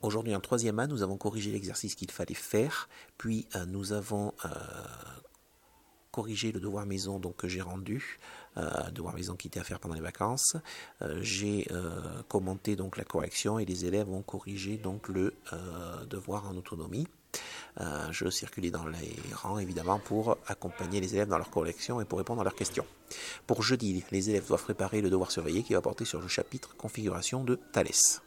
Aujourd'hui, en troisième A, nous avons corrigé l'exercice qu'il fallait faire, puis nous avons corrigé le devoir maison donc, que j'ai rendu, devoir maison qui était à faire pendant les vacances. J'ai commenté donc la correction et les élèves ont corrigé donc le devoir en autonomie. Je circulais dans les rangs évidemment pour accompagner les élèves dans leur correction et pour répondre à leurs questions. Pour jeudi, les élèves doivent préparer le devoir surveillé qui va porter sur le chapitre configuration de Thalès.